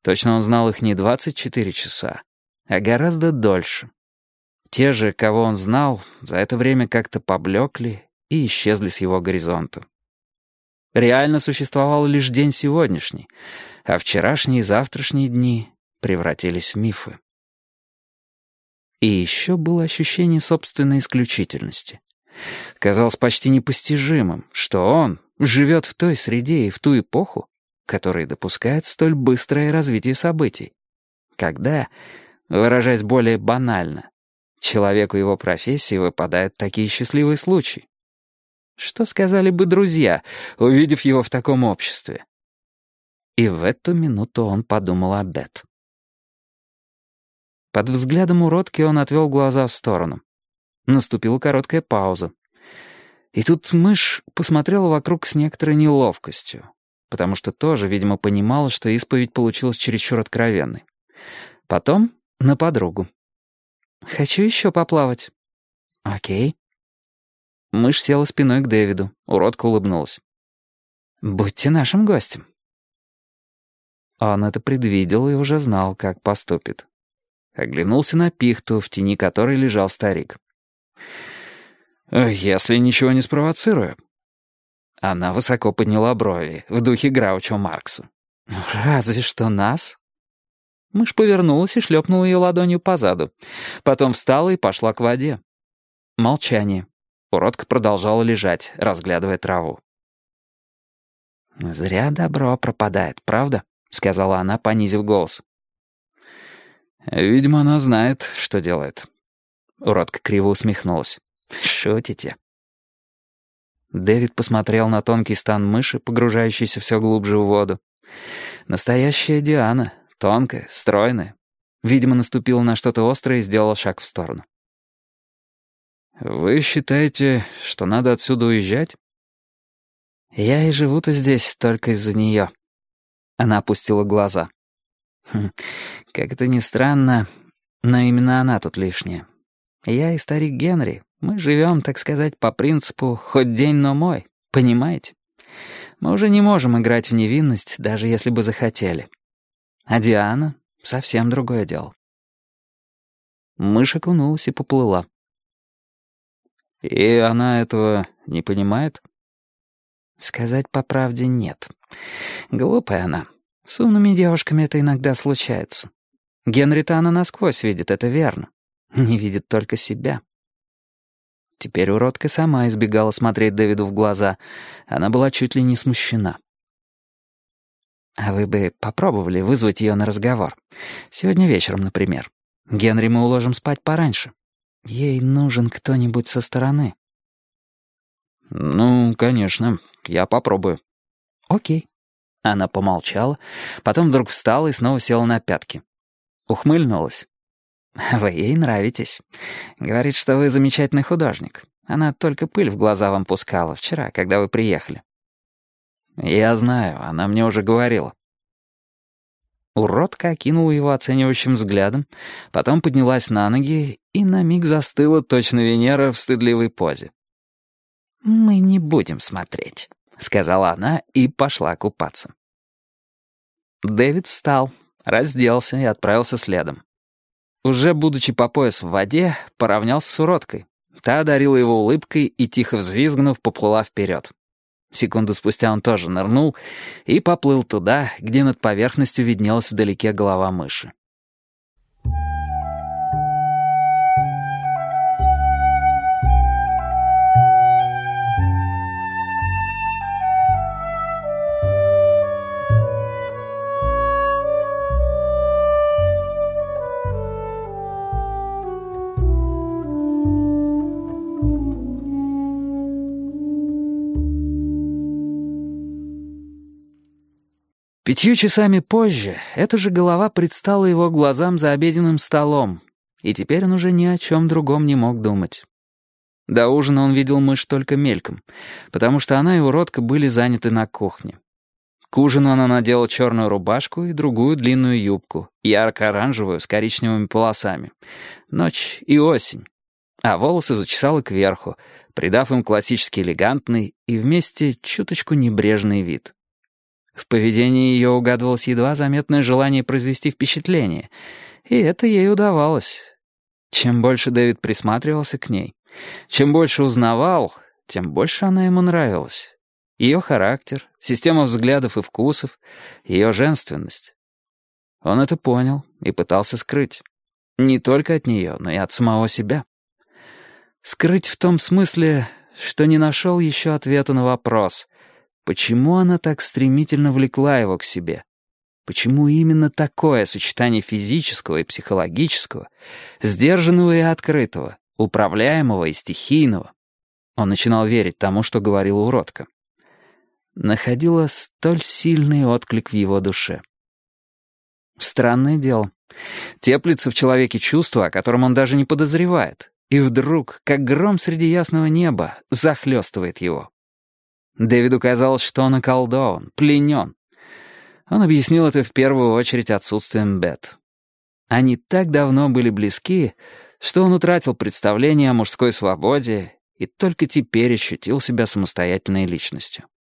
Точно он знал их не 24 часа, а гораздо дольше. Те же, кого он знал, за это время как-то поблекли и исчезли с его горизонта. Реально существовал лишь день сегодняшний, а вчерашние и завтрашние дни превратились в мифы. И еще было ощущение собственной исключительности. Казалось почти непостижимым, что он живет в той среде и в ту эпоху, которая допускает столь быстрое развитие событий. Когда, выражаясь более банально, человеку его профессии выпадают такие счастливые случаи. Что сказали бы друзья, увидев его в таком обществе? И в эту минуту он подумал о Бет. Под взглядом уродки он отвел глаза в сторону. Наступила короткая пауза. И тут мышь посмотрела вокруг с некоторой неловкостью, потому что тоже, видимо, понимала, что исповедь получилась чересчур откровенной. Потом на подругу. «Хочу еще поплавать». «Окей». Мышь села спиной к Дэвиду. Уродка улыбнулась. «Будьте нашим гостем». Он это предвидел и уже знал, как поступит. Оглянулся на пихту, в тени которой лежал старик. «Если ничего не спровоцирую». Она высоко подняла брови, в духе Граучо Маркса. «Разве что нас?» Мышь повернулась и шлепнула ее ладонью по заду. Потом встала и пошла к воде. Молчание. Уродка продолжала лежать, разглядывая траву. «Зря добро пропадает, правда?» — сказала она, понизив голос. «Видимо, она знает, что делает». Уродка криво усмехнулась. «Шутите?» Дэвид посмотрел на тонкий стан мыши, погружающейся все глубже в воду. Настоящая Диана, тонкая, стройная. Видимо, наступила на что-то острое и сделала шаг в сторону. «Вы считаете, что надо отсюда уезжать?» «Я и живу-то здесь только из-за нее». Она опустила глаза. «Как это ни странно, но именно она тут лишняя. Я и старик Генри, мы живем, так сказать, по принципу «хоть день, но мой», понимаете? Мы уже не можем играть в невинность, даже если бы захотели. А Диана — совсем другое дело». Мышь окунулась и поплыла. «И она этого не понимает?» «Сказать по правде нет. Глупая она. С умными девушками это иногда случается. Генри-то она насквозь видит, это верно. Не видит только себя». Теперь уродка сама избегала смотреть Дэвиду в глаза. Она была чуть ли не смущена. «А вы бы попробовали вызвать ее на разговор? Сегодня вечером, например. Генри мы уложим спать пораньше. Ей нужен кто-нибудь со стороны». «Ну, конечно, я попробую». «Окей». Она помолчала, потом вдруг встала и снова села на пятки. Ухмыльнулась. «Вы ей нравитесь. Говорит, что вы замечательный художник. Она только пыль в глаза вам пускала вчера, когда вы приехали». «Я знаю, она мне уже говорила». Уродка окинула его оценивающим взглядом, потом поднялась на ноги и на миг застыла точно Венера в стыдливой позе. «Мы не будем смотреть», — сказала она и пошла купаться. Дэвид встал, разделся и отправился следом. Уже будучи по пояс в воде, поравнялся с уродкой. Та одарила его улыбкой и, тихо взвизгнув, поплыла вперед. Секунду спустя он тоже нырнул и поплыл туда, где над поверхностью виднелась вдалеке голова мыши. Пятью часами позже эта же голова предстала его глазам за обеденным столом, и теперь он уже ни о чем другом не мог думать. До ужина он видел мышь только мельком, потому что она и уродка были заняты на кухне. К ужину она надела черную рубашку и другую длинную юбку, ярко-оранжевую с коричневыми полосами. Ночь и осень. А волосы зачесала кверху, придав им классически элегантный и вместе чуточку небрежный вид. В поведении ее угадывалось едва заметное желание произвести впечатление, и это ей удавалось. Чем больше Дэвид присматривался к ней, чем больше узнавал, тем больше она ему нравилась. Ее характер, система взглядов и вкусов, ее женственность. Он это понял и пытался скрыть. Не только от нее, но и от самого себя. Скрыть в том смысле, что не нашел еще ответа на вопрос, почему она так стремительно влекла его к себе. Почему именно такое сочетание физического и психологического, сдержанного и открытого, управляемого и стихийного? Он начинал верить тому, что говорила уродка. Находила столь сильный отклик в его душе. Странное дело. Теплится в человеке чувство, о котором он даже не подозревает, и вдруг, как гром среди ясного неба, захлестывает его. Дэвиду казалось, что он околдован, пленен. Он объяснил это в первую очередь отсутствием Бет. Они так давно были близки, что он утратил представление о мужской свободе и только теперь ощутил себя самостоятельной личностью.